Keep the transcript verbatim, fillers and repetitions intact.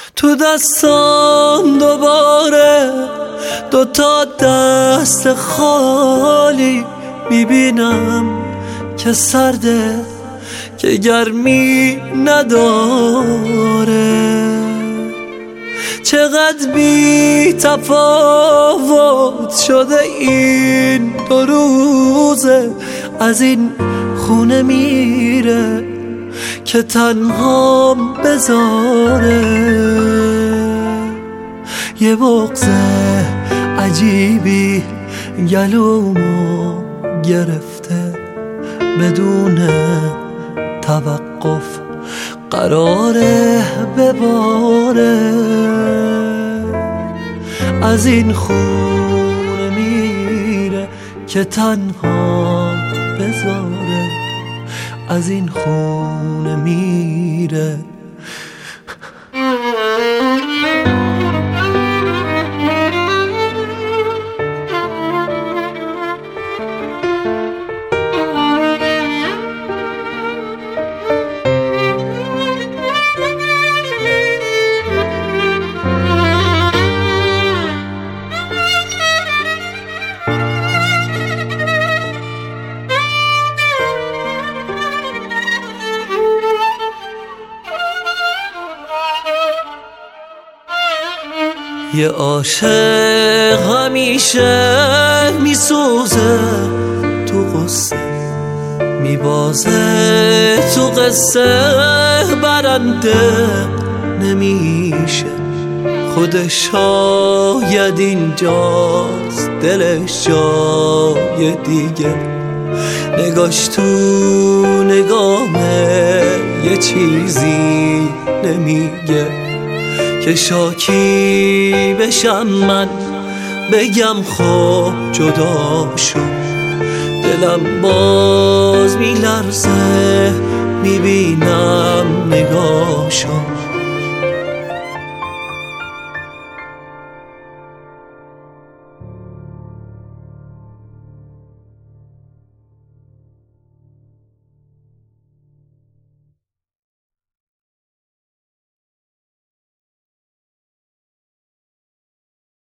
تو دستان دوباره دوتا دست خالی میبینم که سرده، که گرمی نداره. چقدر بی تفاوت شده این دو روزه، از این خونه میره که تنهام بذاره. یه بغض عجیبی گلومو گرفته، بدون توقف قراره بباره. از این خونه میره که تنها بذاره، از این خونه میره. یه عاشق همیشه میسوزه تو قصه، میبازه تو قصه، برنده نمیشه. خودش شاید اینجاست، دلش جای دیگه، نگاش تو نگامه یه چیزی نمیگه. که شاکی بشم من بگم خب جدا شو، دلم باز میلرزه میبینم نگاشو.